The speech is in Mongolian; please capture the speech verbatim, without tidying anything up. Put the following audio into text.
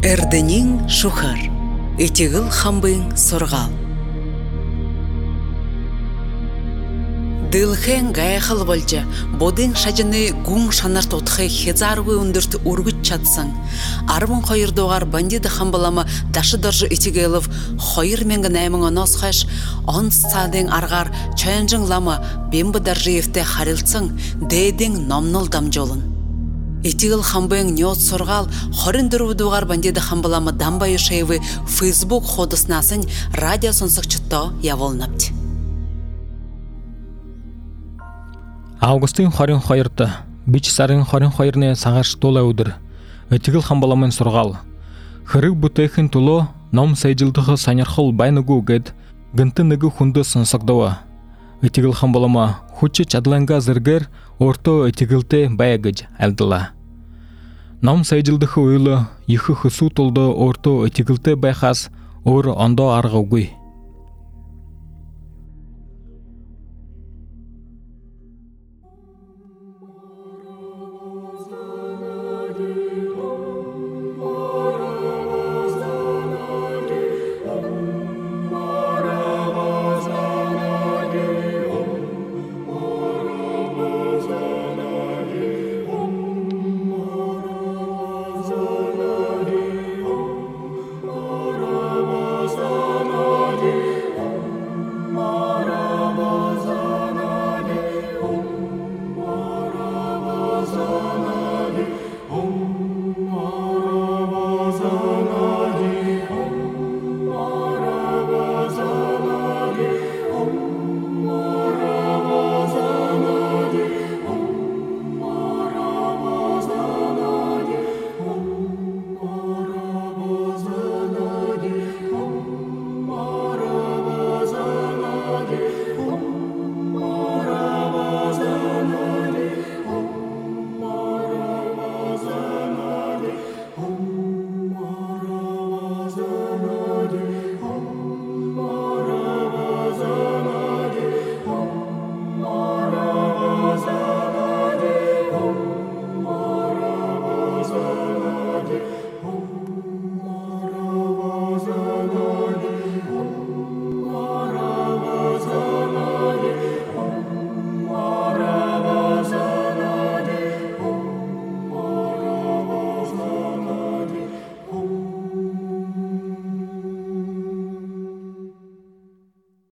Эрденин шухар, этигил хамбын соргал. Дылхен гайхал болжа, бодын шажыны гун шанарт отхы хезарвы өндірт ургыт чатсан. Арвын қойырдуғар бандиды хамбалама дашы доржы этигелов қойыр менгі наймың онос хаш, он садың арғар чайынжың лама бембі даржиевте харилцың, дейдің номныл дамжолын. Этигел хамбын нёт соргал, хорын дұрудуғар бандиды хамбалама дамбайы шейвы Facebook ходыснасын радио сонсық чутто яволнапты. Августын хорин хоёрт бич сарын хорин хоёрны сагарш тола өдөр этигел хамбаламын сургал хырыг бүтэхэн туло ном сайжилдығы санярхол байнагу гэд гынты нэгу хүнді сонсогдова этигел хамбалама хүчи чадланга зыргер орто этигелте баягыж алдыла ном сайжилдығы ойлы ихы хысу толды орто этигелте байхас ор ондо аргаугуй